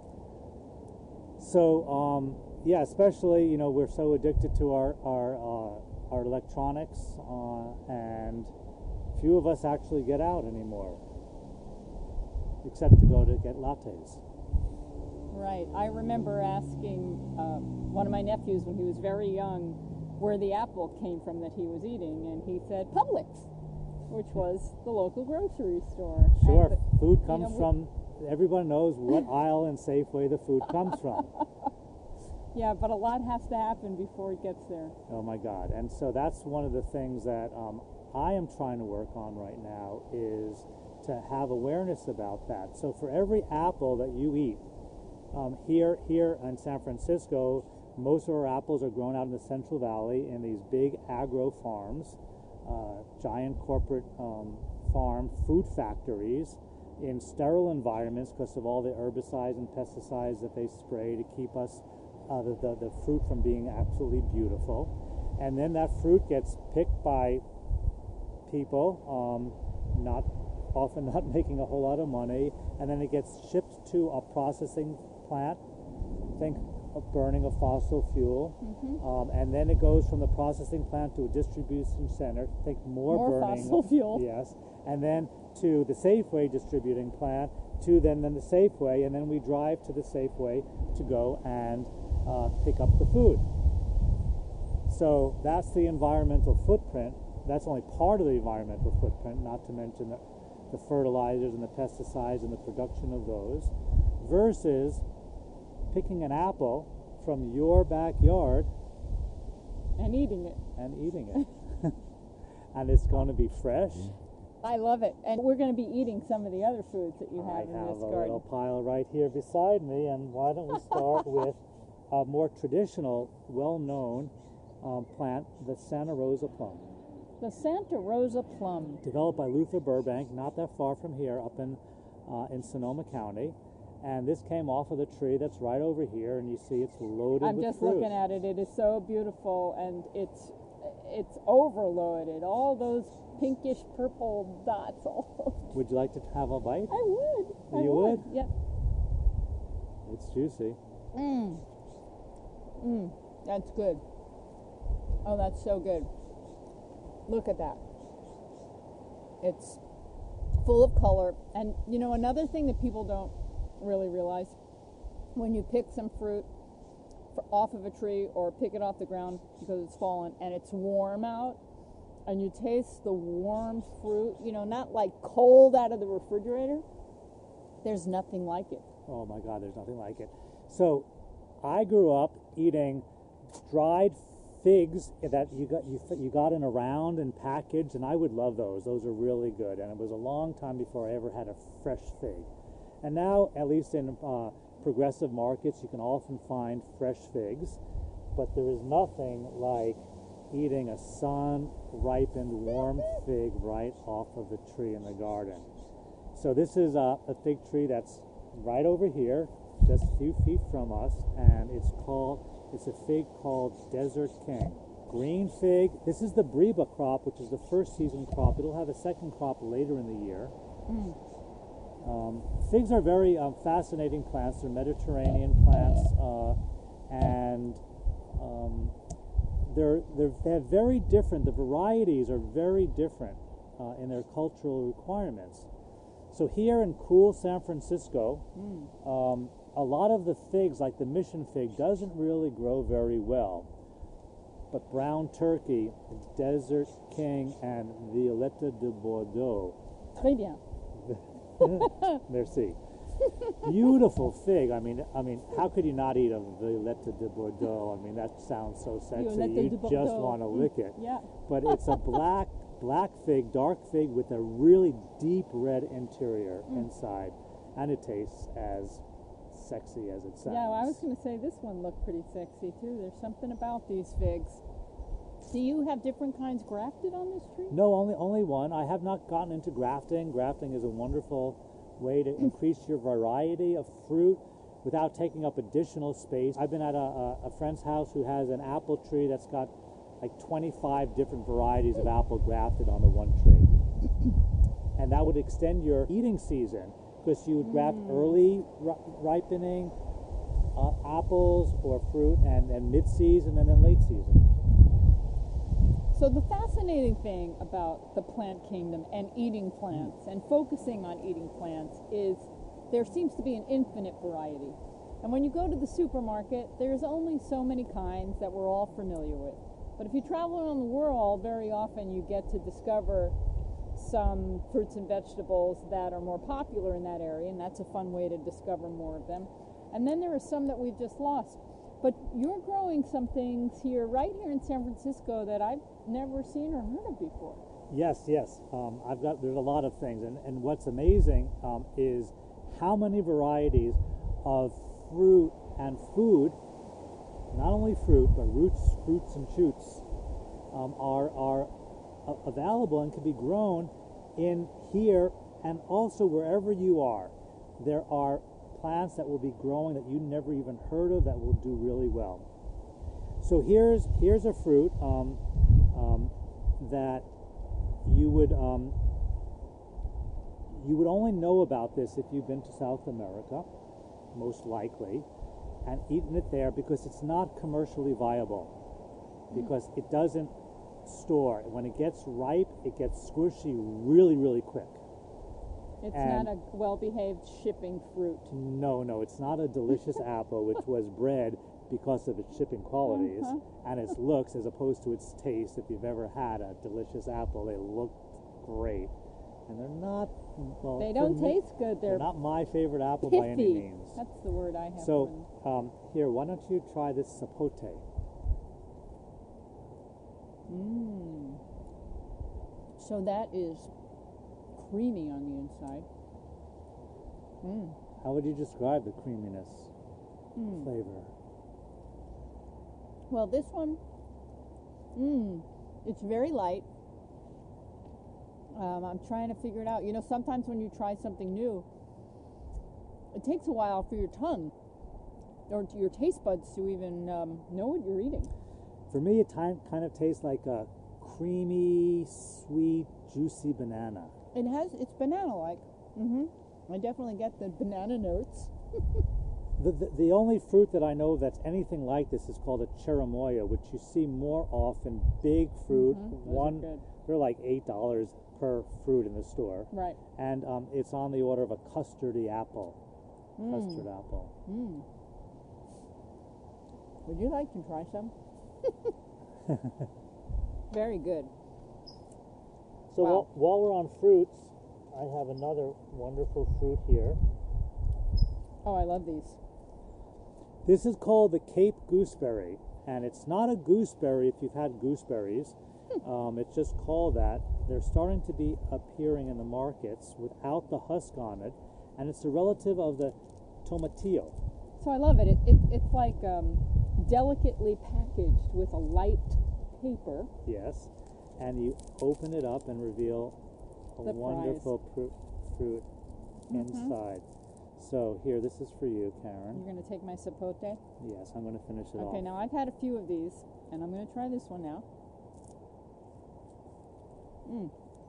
So, um, yeah, especially, you know, we're so addicted to our our uh, our electronics, uh, and few of us actually get out anymore, except to go to get lattes. Right. I remember asking uh, one of my nephews when he was very young where the apple came from that he was eating, and he said Publix, which was the local grocery store. Sure, And the- food you comes know, we- from. Everyone knows what aisle in Safeway the food comes from. Yeah, but a lot has to happen before it gets there. Oh my God! And so that's one of the things that um, I am trying to work on right now is to have awareness about that. So for every apple that you eat, um, here here in San Francisco, most of our apples are grown out in the Central Valley in these big agro farms, uh, giant corporate um, farm food factories in sterile environments because of all the herbicides and pesticides that they spray to keep us uh, the, the, the fruit from being absolutely beautiful. And then that fruit gets picked by people, um, not often not making a whole lot of money, and then it gets shipped to a processing plant. Think of burning of fossil fuel. Mm-hmm. Um, and then it goes from the processing plant to a distribution center. Think more, More burning. fossil fuel. Yes. And then to the Safeway distributing plant, to then, then the Safeway, and then we drive to the Safeway to go and uh, pick up the food. So that's the environmental footprint. That's only part of the environmental footprint, not to mention the, the fertilizers and the pesticides and the production of those, versus picking an apple from your backyard And eating it. and eating it. And it's going to be fresh. I love it. And we're going to be eating some of the other foods that you I have in have this a garden. little pile right here beside me, and why don't we start with a more traditional, well-known um, plant, the Santa Rosa plum. The Santa Rosa plum. Developed by Luther Burbank, not that far from here, up in uh, in Sonoma County. And this came off of the tree that's right over here, and you see it's loaded I'm with just fruit. looking at it. It is so beautiful, and it's it's overloaded. All those pinkish purple dots all over. Would you like to have a bite? I would. I You would? Yep. It's juicy. Mmm. Mmm. That's good. Oh, that's so good. Look at that. It's full of color. And, you know, another thing that people don't really realize, when you pick some fruit for, off of a tree or pick it off the ground because it's fallen and it's warm out, and you taste the warm fruit, you know, not like cold out of the refrigerator, there's nothing like it. Oh my God, there's nothing like it. So, I grew up eating dried figs that you got you you got in a round and packaged, and I would love those. Those are really good, and it was a long time before I ever had a fresh fig. And now, at least in uh, progressive markets, you can often find fresh figs, but there is nothing like eating a sun-ripened warm fig right off of the tree in the garden. So this is a, a fig tree that's right over here, just a few feet from us, and it's called, it's a fig called Desert King. Green fig, this is the Breba crop, which is the first season crop. It'll have a second crop later in the year. Mm. Um, figs are very um, fascinating plants. They're Mediterranean plants, uh, and um, they're, they're, they're very different. The varieties are very different uh, in their cultural requirements. So here in cool San Francisco, Mm. um, a lot of the figs, like the mission fig, doesn't really grow very well. But Brown Turkey, Desert King, and Violetta de Bordeaux, Très bien. merci, Beautiful fig. I mean, I mean, how could you not eat a Violette de Bordeaux? I mean, that sounds so sexy. Violette You de just Bordeaux. want to lick it. Yeah. But it's a black, black fig, dark fig with a really deep red interior Mm. inside, and it tastes as sexy as it sounds. Yeah, well, I was going to say this one looked pretty sexy too. There's something about these figs. Do you have different kinds grafted on this tree? No, only only one. I have not gotten into grafting. Grafting is a wonderful way to increase your variety of fruit without taking up additional space. I've been at a, a, a friend's house who has an apple tree that's got like twenty-five different varieties of apple grafted on the one tree. And that would extend your eating season because you would graft Mm. early ri- ripening uh, apples or fruit and, and mid-season and then late season. So the fascinating thing about the plant kingdom and eating plants and focusing on eating plants is there seems to be an infinite variety. And when you go to the supermarket, there's only so many kinds that we're all familiar with. But if you travel around the world, very often you get to discover some fruits and vegetables that are more popular in that area, and that's a fun way to discover more of them. And then there are some that we've just lost. But you're growing some things here, right here in San Francisco, that I've never seen or heard of before. Yes, yes. Um, I've got. There's a lot of things, and and what's amazing um, is how many varieties of fruit and food, not only fruit but roots, fruits and shoots, um, are are uh, available and can be grown in here and also wherever you are. There are plants that will be growing that you never even heard of that will do really well. So here's here's a fruit um, um, that you would um, you would only know about this if you've been to South America, most likely, and eaten it there because it's not commercially viable, because it doesn't store. When it gets ripe, it gets squishy really, really quick. It's And- not a well-behaved shipping fruit. No, no, it's not a delicious apple which was bred because of its shipping qualities Uh-huh. and its looks as opposed to its taste. If you've ever had a delicious apple, they look great. And they're not, well, They for don't me, taste good. They're They're not my favorite apple by any pithy. means. That's the word I have. So, when- um, here, why don't you try this sapote? Mm. So that is creamy on the inside. Mm. How would you describe the creaminess, Mm. flavor? Well, this one, mm, it's very light. Um, I'm trying to figure it out. You know, sometimes when you try something new, it takes a while for your tongue or to your taste buds to even um, know what you're eating. For me, it time, kind of tastes like a creamy, sweet, juicy banana. It has, it's banana-like. Mm-hmm. I definitely get the banana notes. The, the, the only fruit that I know that's anything like this is called a cherimoya, which you see more often. Big fruit, Mhm, those are one good. they're like eight dollars per fruit in the store, Right. and um, it's on the order of a custardy apple. Mm. Custard apple. Mm. Would you like to try some? Very good. So Wow. while, while we're on fruits, I have another wonderful fruit here. Oh, I love these. This is called the Cape gooseberry, and it's not a gooseberry if you've had gooseberries. um, it's just called that. They're starting to be appearing in the markets without the husk on it, and it's a relative of the tomatillo. So I love it. It, it it's like um, delicately packaged with a light paper. Yes, and you open it up and reveal a The wonderful pru- fruit Mhm. inside. So here, this is for you, Karen. You're going to take my sapote? Yes, I'm going to finish it Okay, off. now I've had a few of these, and I'm going to try this one now. Mm.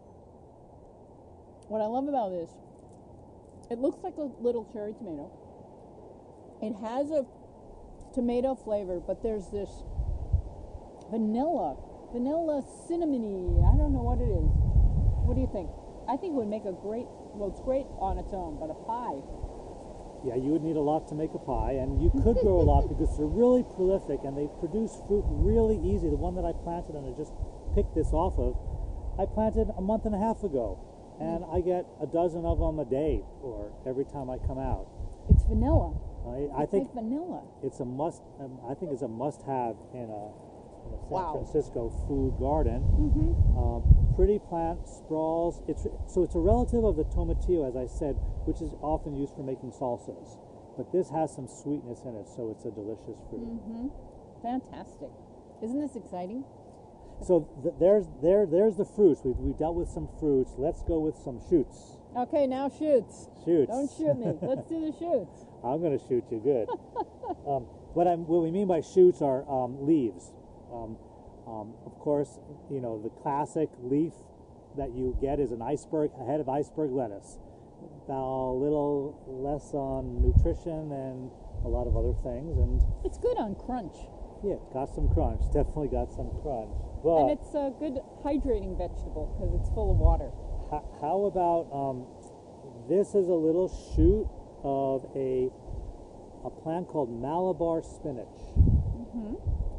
What I love about this, it looks like a little cherry tomato. It has a tomato flavor, but there's this vanilla, vanilla cinnamony. I don't know what it is. What do you think? I think it would make a great, well, it's great on its own, but a pie. Yeah, you would need a lot to make a pie, and you could grow a lot because they're really prolific and they produce fruit really easy. The one that I planted and I just picked this off of, I planted a month and a half ago, and I get a dozen of them a day, or every time I come out. It's vanilla. I, I It's think like vanilla. it's a must. Um, I think it's a must-have in a, in a San Wow. Francisco food garden. Mm-hmm. Um, pretty plant sprawls. It's so it's a relative of the tomatillo, as I said, which is often used for making salsas. But this has some sweetness in it, so it's a delicious fruit. Mm-hmm. Fantastic. Isn't this exciting? So th- there's there there's the fruits. We've we've dealt with some fruits. Let's go with some shoots. Okay, now shoots. Shoots. Don't shoot me. Let's do the shoots. I'm going to shoot you good. um, what I'm what we mean by shoots are um, leaves. Um, um, of course, you know the classic leaf that you get is an iceberg, a head of iceberg lettuce. A little less on nutrition and a lot of other things, and It's good on crunch. yeah, got some crunch. Definitely got some crunch. But And it's a good hydrating vegetable because it's full of water. H- how about um, this is a little shoot of a a plant called Malabar spinach. Mm-hmm.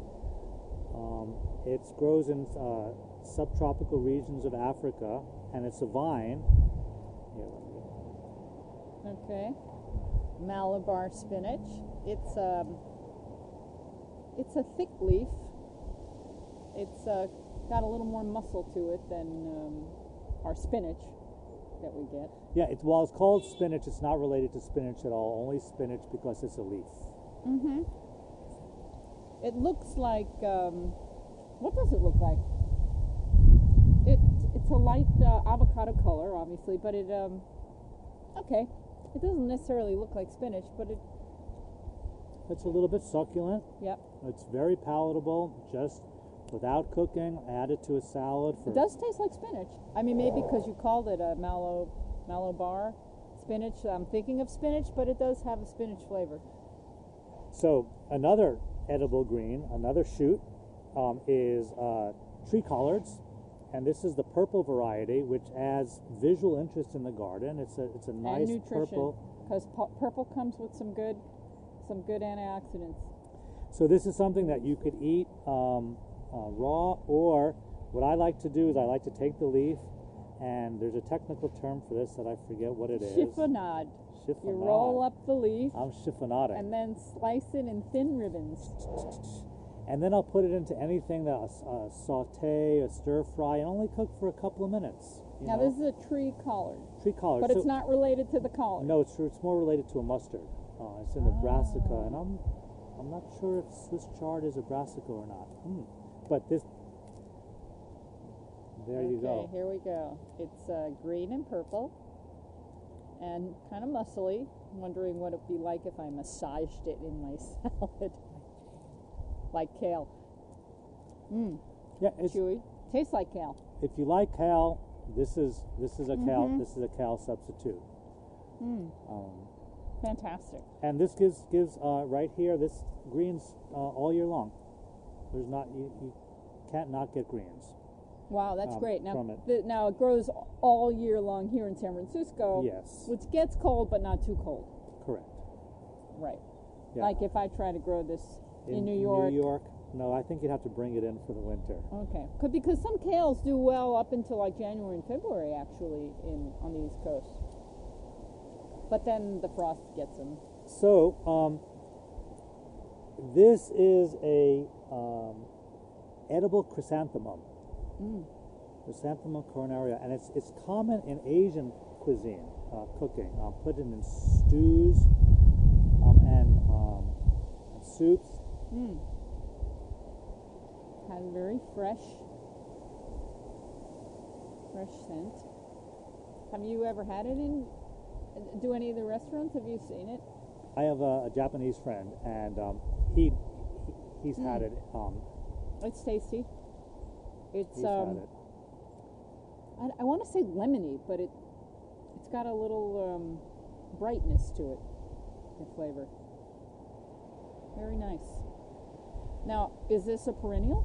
Um, it grows in uh, subtropical regions of Africa, and it's a vine. Here, let me- Okay. Malabar spinach. It's um. It's a thick leaf. It's uh, got a little more muscle to it than um, our spinach that we get. Yeah, it's well, it's called spinach. It's not related to spinach at all. Only spinach because it's a leaf. Mm-hmm. It looks like um, what does it look like? It it's a light uh, avocado color, obviously, but it um okay. It doesn't necessarily look like spinach, but it It's a little bit succulent. yep. It's very palatable. Just without cooking, add it to a salad. For It does taste like spinach. I mean, maybe because you called it a mallow Malabar spinach. I'm thinking of spinach, but it does have a spinach flavor. So another edible green, another shoot, um, is uh, tree collards, and this is the purple variety, which adds visual interest in the garden. It's a it's a nice and nutrition, purple. because pu- purple comes with some good, some good antioxidants. So this is something that you could eat um, uh, raw, or what I like to do is I like to take the leaf, and there's a technical term for this that I forget what it is. Chiffonade. Chiffonade. You roll up the leaf I'm chiffonading. and then slice it in thin ribbons. And then I'll put it into anything that a, a saute, a stir fry, and only cook for a couple of minutes. You Now know? this is a tree collard, Tree collard. but So- it's not related to the collard. No, it's it's more related to a mustard. Uh, it's in the brassica, and I'm I'm not sure if Swiss chard is a brassica or not. Mm. But this, there you Okay, go. here we go. It's uh, green and purple, and kind of muscly. I'm wondering what it'd be like if I massaged it in my salad, like kale. Mmm, Yeah, it's, chewy. Tastes like kale. if you like kale, this is this is a kale Mhm. this is a kale substitute. Mmm, Um, fantastic. and this gives gives uh, right here this greens uh, all year long. There's not you, you can't not get greens. Wow, that's um, great. Now, from it. the, now it grows all year long here in San Francisco, Yes, which gets cold but not too cold. correct. Right. Yeah. Like if I try to grow this in, New York. New York, no, I think you'd have to bring it in for the winter. Okay. 'Cause- Because some kales do well up until like January and February, actually, in on the East Coast. But then the frost gets them. So, um, this is a um, edible chrysanthemum, Mm. Chrysanthemum coronaria, and it's it's common in Asian cuisine uh, cooking. Uh, put it in stews um, and, um, and soups. Mm. Has very fresh, fresh scent. Have you ever had it in? Do any of the restaurants? Have you seen it? I have a, a Japanese friend, and um, he, he he's had Mm. it. Um, It's tasty. It's he's um. had it. I, I want to say lemony, but it it's got a little um, brightness to it, the flavor. Very nice. Now, is this a perennial?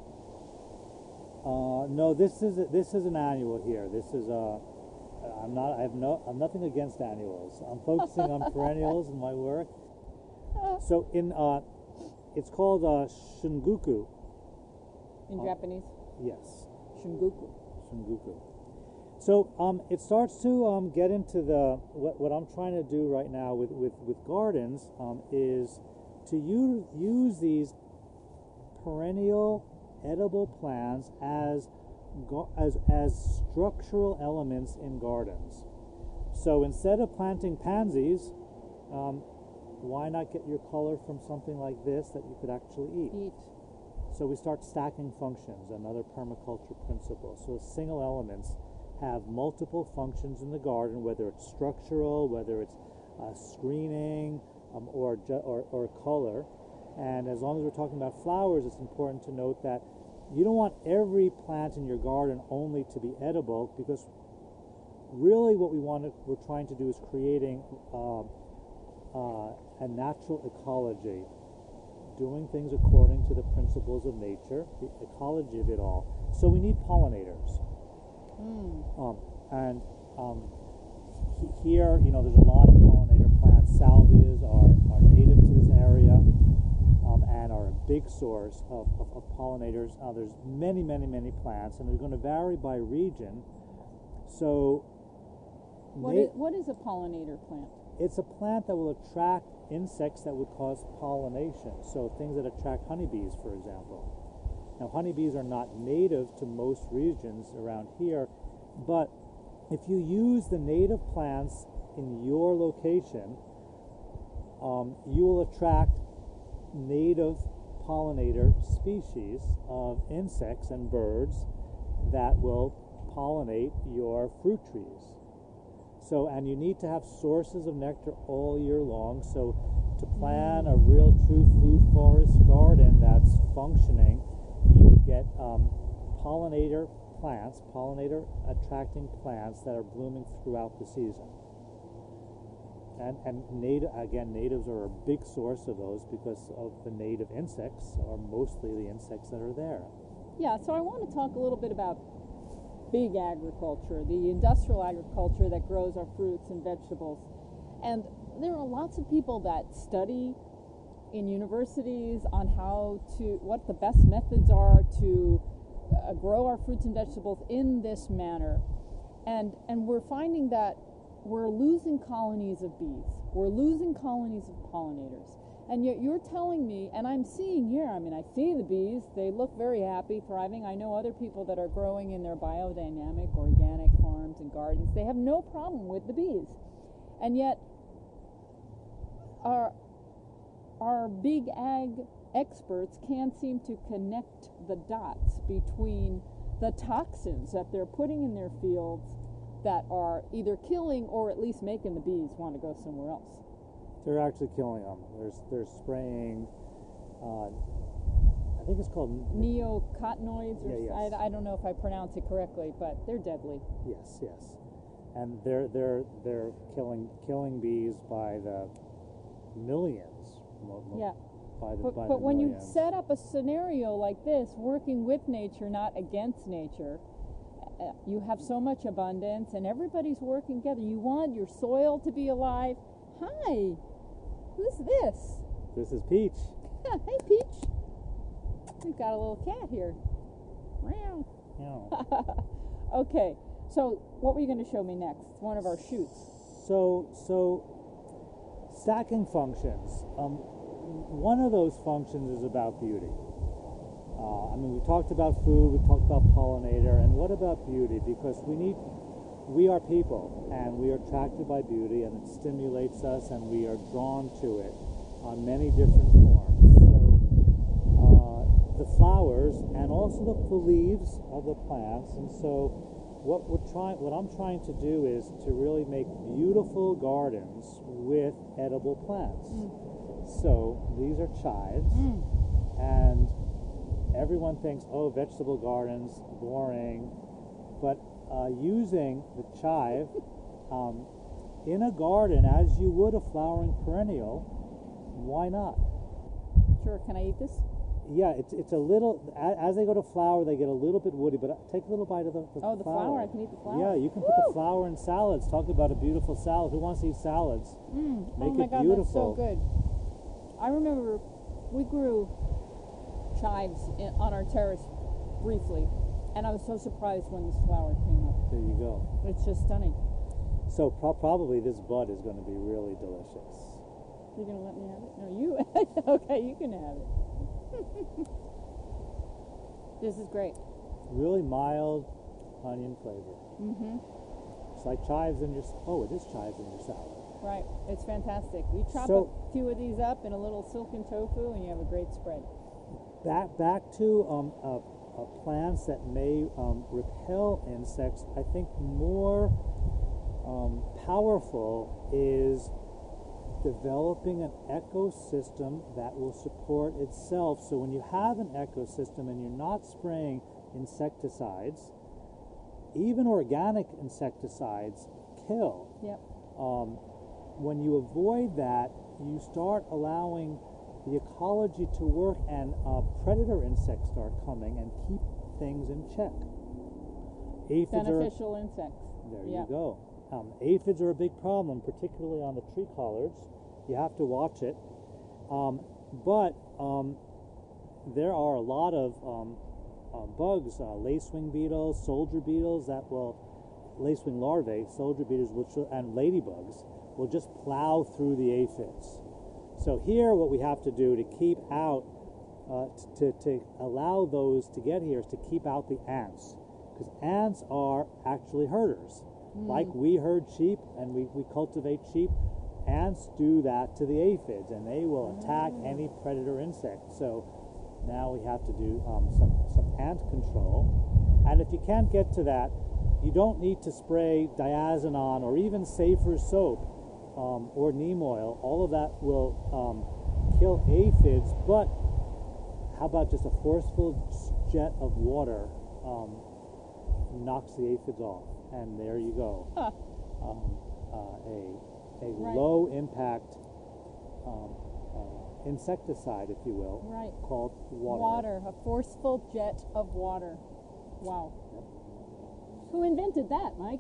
Uh, no, this is a, this is an annual here. This is a. I'm not. I have no. I'm nothing against annuals. I'm focusing on perennials in my work. So in uh, it's called uh, shungoku. In Uh, Japanese, Yes, shungoku. shungoku. So um, it starts to um, get into the what, what I'm trying to do right now with with, with gardens um, is to use use these perennial edible plants as as as structural elements in gardens. So instead of planting pansies, um, why not get your color from something like this that you could actually eat? Eat. So we start stacking functions, another permaculture principle. So single elements have multiple functions in the garden, whether it's structural, whether it's uh, screening, um, or, ju- or or color. And as long as we're talking about flowers, it's important to note that you don't want every plant in your garden only to be edible, because really what we want to, we're trying to do is creating uh, uh, a natural ecology, doing things according to the principles of nature, the ecology of it all. So we need pollinators. Mm. Um, and um, he- here, you know, there's a lot of pollinator plants. Salvias are, are native to this area um, and are a big source of, of, of pollinators. Uh, there's many, many, many plants, and they're going to vary by region. So What na- is, what is a pollinator plant? it's a plant that will attract insects that would cause pollination. So things that attract honeybees, for example. Now, honeybees are not native to most regions around here, but if you use the native plants in your location, um, you will attract native pollinator species of insects and birds that will pollinate your fruit trees. So, and you need to have sources of nectar all year long. So, to plan a real true food forest garden that's functioning, you would get um, pollinator plants, pollinator attracting plants that are blooming throughout the season. And and native again, natives are a big source of those because of the native insects are mostly the insects that are there. Yeah, so I want to talk a little bit about big agriculture, the industrial agriculture that grows our fruits and vegetables. And there are lots of people that study in universities on how to, what the best methods are to uh, grow our fruits and vegetables in this manner. And, and we're finding that we're losing colonies of bees. We're losing colonies of pollinators. And yet you're telling me, and I'm seeing here, I mean, I see the bees, they look very happy, thriving. I know other people that are growing in their biodynamic, organic farms and gardens. They have no problem with the bees. And yet, our, our big ag experts can't seem to connect the dots between the toxins that they're putting in their fields that are either killing or at least making the bees want to go somewhere else. They're actually killing them. There's they're spraying. Uh, I think it's called neocotinoids, or yeah, yes. I, I don't know if I pronounce it correctly, but they're deadly. Yes, yes, and they're they're they're killing killing bees by the millions. Mo- mo- Yeah. By the, But, by but the when you millions. set up a scenario like this, working with nature, not against nature, uh, you have so much abundance and everybody's working together. You want your soil to be alive. Hi, who's this? This is Peach. Hey, Peach. We've got a little cat here. Meow. Yeah. Okay, so what were you going to show me next? One of our shoots. So so stacking functions. Um, one of those functions is about beauty. Uh, I mean, we talked about food, we talked about pollinator, and what about beauty? Because we need, we are people, and we are attracted by beauty, and it stimulates us, and we are drawn to it on many different forms. So, uh, the flowers, and also the, the leaves of the plants, and so what we're trying, what I'm trying to do is to really make beautiful gardens with edible plants. Mm. So these are chives, Mm. and everyone thinks, oh, vegetable gardens, boring. But uh, using the chive um, in a garden as you would a flowering perennial, why not? Sure, can I eat this? Yeah, it's it's a little, a- as they go to flower, they get a little bit woody, but take a little bite of the, the Oh, the flower. I can eat the flower. Yeah, you can put the flower in salads. Talk about a beautiful salad. Who wants to eat salads? Mm. Make oh my it God, beautiful. that's so good. I remember we grew chives in, on our terrace briefly, and I was so surprised when this flower came up. There you go. It's just stunning. So pro- probably this bud is going to be really delicious. You're going to let me have it? No, you. Okay, you can have it. This is great. Really mild onion flavor. Mm-hmm. It's like chives in your, oh, it is chives in your salad. Right. It's fantastic. You chop So- a few of these up in a little silken tofu and you have a great spread. Back back to um, uh, uh, plants that may um, repel insects. I think more um, powerful is developing an ecosystem that will support itself. So when you have an ecosystem and you're not spraying insecticides, even organic insecticides kill. Yep. Um, when you avoid that, you start allowing the ecology to work, and uh, predator insects start coming and keep things in check. Aphids Beneficial are, insects. there Yeah. you go. Um, aphids are a big problem, particularly on the tree collards. You have to watch it. Um, but um, there are a lot of um, uh, bugs, uh, lacewing beetles, soldier beetles that will, lacewing larvae, soldier beetles, which will, and ladybugs will just plow through the aphids. So here what we have to do to keep out, uh, to, to allow those to get here is to keep out the ants. Because ants are actually herders. Mm. Like we herd sheep and we, we cultivate sheep, ants do that to the aphids and they will attack Mm. any predator insect. So now we have to do um, some, some ant control. And if you can't get to that, you don't need to spray diazinon or even safer soap. Um, or neem oil, all of that will um, kill aphids, but how about just a forceful jet of water um, knocks the aphids off, and there you go. Huh. Um, uh, a a Right. low impact um, uh, insecticide, if you will, Right. called water. Water. A forceful jet of water. Wow. Who invented that, Mike?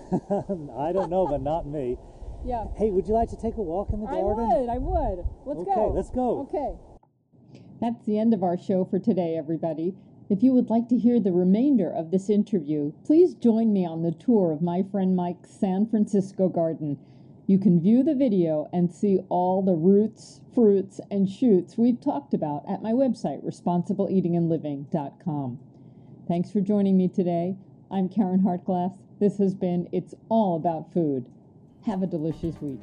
I don't know, but not me. Yeah. Hey, would you like to take a walk in the I garden? would. I would. Let's Okay, go. let's go. Okay. That's the end of our show for today, everybody. If you would like to hear the remainder of this interview, please join me on the tour of my friend Mike's San Francisco garden. You can view the video and see all the roots, fruits, and shoots we've talked about at my website, responsible eating and living dot com. Thanks for joining me today. I'm Karen Hartglass. This has been It's All About Food. Have a delicious week.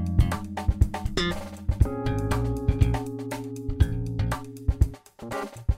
Bye.